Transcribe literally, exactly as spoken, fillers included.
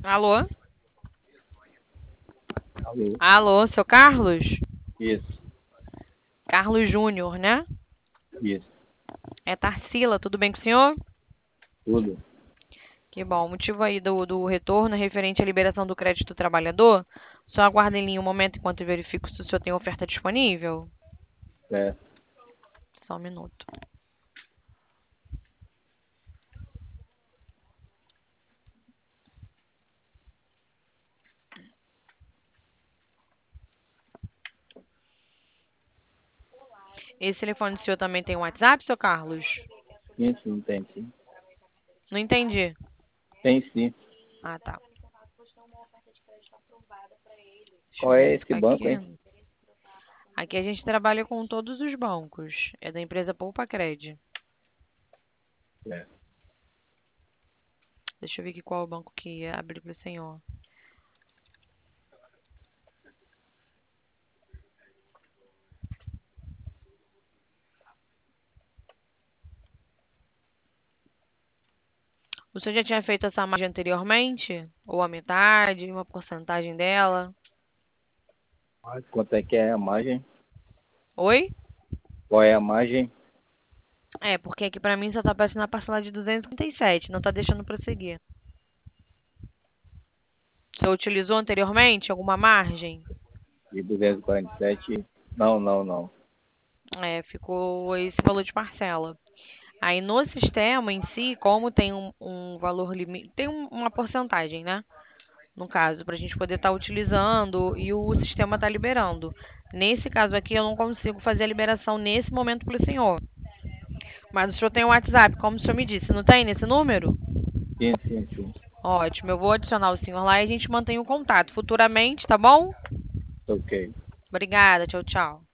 Alô? Alô? Alô, seu Carlos? Isso, Carlos Júnior, né? isso, É Tarsila, tudo bem com o senhor? tudo. Que bom. O motivo aí do, do retorno é referente à liberação do crédito do trabalhador. Só aguarda em linha um momento enquanto eu verifico se o senhor tem oferta disponível. Certo. Só um minuto. Esse telefone do senhor também tem um WhatsApp, seu Carlos? Sim, sim, tem sim. Não entendi. Tem sim. Ah, tá. Deixa eu Qual é esse verificar banco, aqui. hein? Aqui a gente trabalha com todos os bancos. É da empresa Poupa Cred. Certo. Deixa eu ver aqui qual o banco que ia abrir para o senhor. O senhor já tinha feito essa margem anteriormente? Ou a metade, uma porcentagem dela? Quanto é que é a margem? Oi? Qual é a margem? É, porque aqui pra mim só tá aparecendo a parcela de duzentos e trinta e sete, não tá deixando prosseguir. O senhor utilizou anteriormente alguma margem? De duzentos e quarenta e sete? Não, não, não. É, ficou esse valor de parcela. Aí no sistema em si, como tem um, um valor limite, tem um- uma porcentagem, né? No caso, para a gente poder estar utilizando e o sistema tá liberando. Nesse caso aqui, eu não consigo fazer a liberação nesse momento para o senhor. Mas o senhor tem o WhatsApp, como o senhor me disse, não tem nesse número? Sim, sim, sim. Ótimo, eu vou adicionar o senhor lá e a gente mantém o contato futuramente, tá bom? Ok. Obrigada, tchau, tchau.